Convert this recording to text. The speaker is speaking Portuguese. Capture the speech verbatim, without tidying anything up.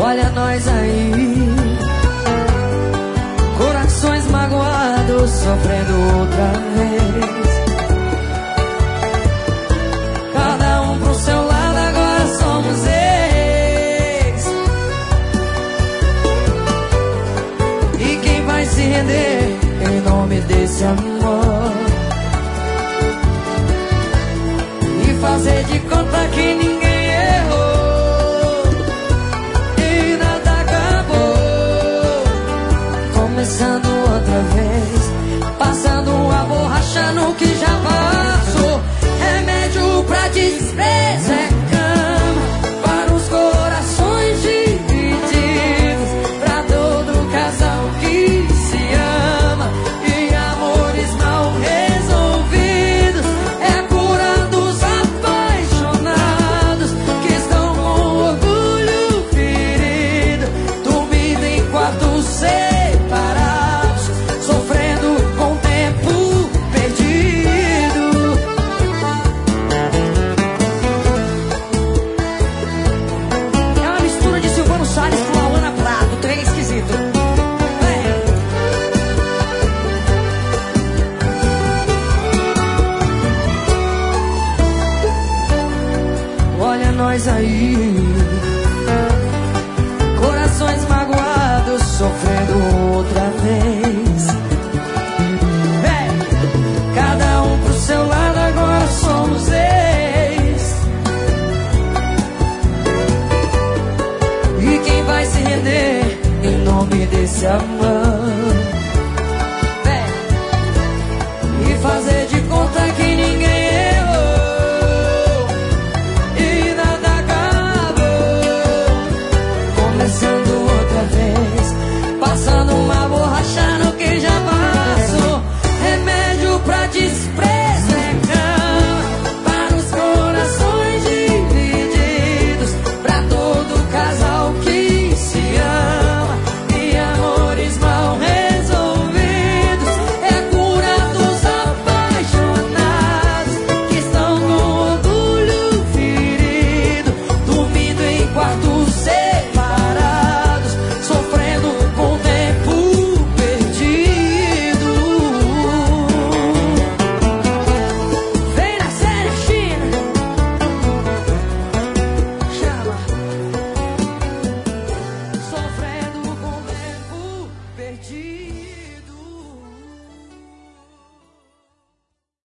Olha nós aí, corações magoados, sofrendo outra vez. Cada um pro seu lado, agora somos ex. E quem vai se render em nome desse amor? E fazer de conta que ninguém errou e nada acabou. Começando outra vez, passando a borracha no que já passou. Remédio pra desprezo é cama para os corações divididos, pra todo casal que se ama. E amores mal resolvidos é cura dos apaixonados que estão com o orgulho ferido, dormindo em quartos separados, sofrendo com o tempo perdido. É uma mistura de Silvano Salles com Alana Prado, trem esquisito. Vem. Olha nós aí, corações magoados, sofrendo outra vez. Vem. Cada um pro seu lado, agora somos ex. E quem vai se render em nome desse amor?